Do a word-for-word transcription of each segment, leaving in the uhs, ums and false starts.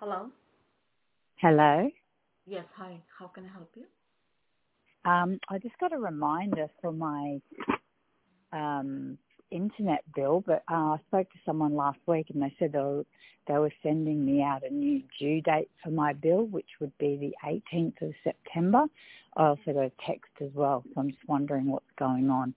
Hello? Hello. Yes, hi. How can I help you? Um, I just got a reminder for my um, internet bill, but uh, I spoke to someone last week and they said they were, they were sending me out a new due date for my bill, which would be the eighteenth of September. I also got a text as well, so I'm just wondering what's going on.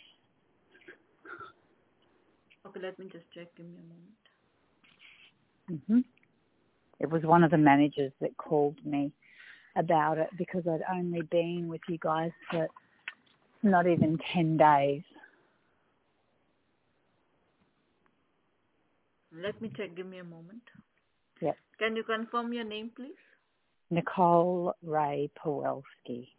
Okay, let me just check. Give me a moment. hmm It was one of the managers that called me about it because I'd only been with you guys for not even ten days. Let me check. Give me a moment. Yep. Can you confirm your name, please? Nicole Ray Pawelski.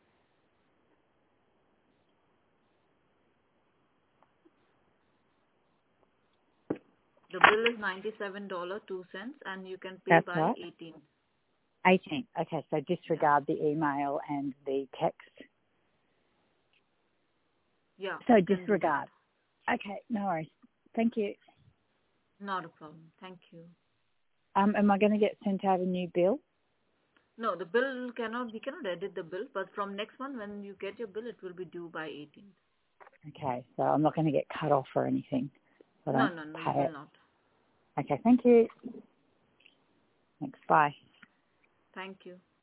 The bill is ninety-seven dollars and two cents and you can pay That's by right. eighteen. eighteen. Okay, so Yeah. disregard the email and the text. Yeah, So you can do that. disregard. Okay, no worries. Thank you. Not a problem. Thank you. Um, am I going to get sent out a new bill? No, the bill cannot, we cannot edit the bill, but from next month when you get your bill, it will be due by eighteenth. Okay, so I'm not going to get cut off or anything. So I No, don't no, no, you pay will it. not. Okay, thank you. Thanks, bye. Thank you.